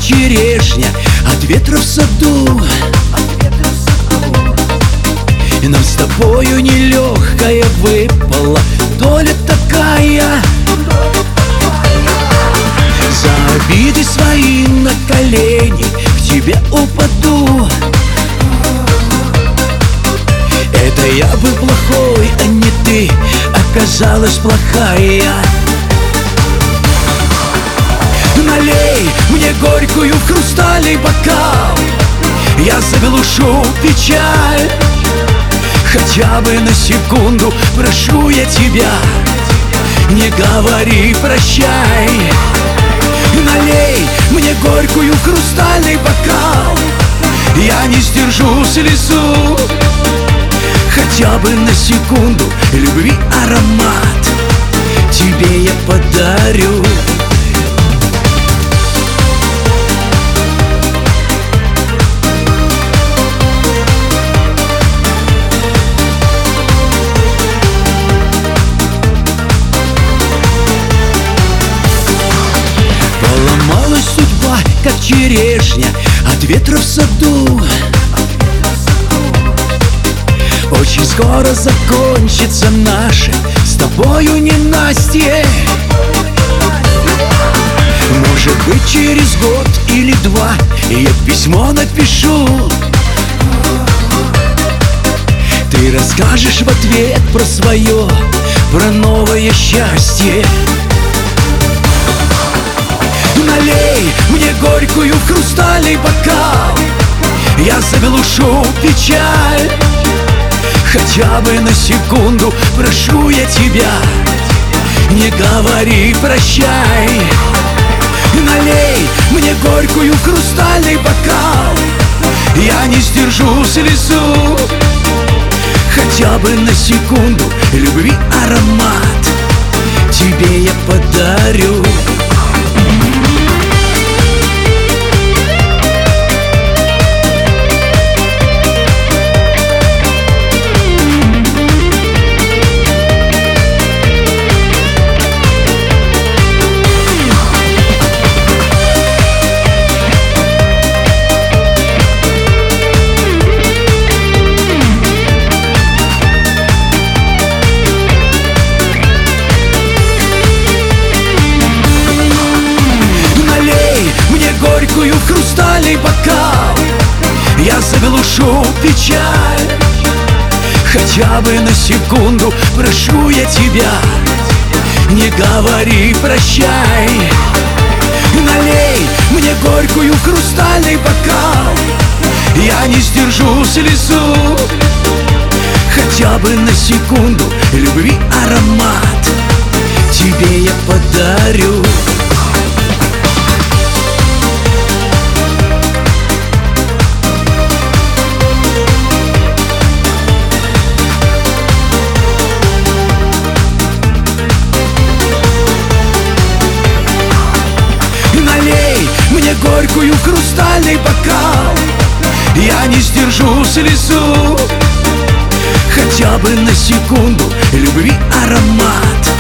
черешня от ветра в саду. И нам с тобою нелегкая выпала доля такая. За обиды свои на колени к тебе упаду. Это я был плохой, а не ты оказалась плохая. Налей мне горькую в хрустальный бокал, я заглушу печаль. Хотя бы на секунду прошу я тебя, не говори прощай. Налей мне горькую в хрустальный бокал, я не сдержу слезу. Хотя бы на секунду любви аромат тебе я подарю. Поломалась судьба, как черешня от ветра в саду. Очень скоро закончится наше с тобою ненастье. Может быть, через год или два я письмо напишу. Ты расскажешь в ответ про свое, про новое счастье. Налей мне горькую в хрустальный бокал, я заглушу печаль. Хотя бы на секунду прошу я тебя, не говори прощай. Налей мне горькую в хрустальный бокал, я не сдержу слезу. Хотя бы на секунду любви аромат тебе я подарю. Горькую в хрустальный бокал, я заглушу печаль. Хотя бы на секунду прошу я тебя, не говори прощай. Налей мне горькую в хрустальный бокал, я не сдержу слезу. Хотя бы на секунду любви аромат тебе я подарю. Мне горькую в хрустальный бокал, я не сдержу слезу. Хотя бы на секунду любви аромат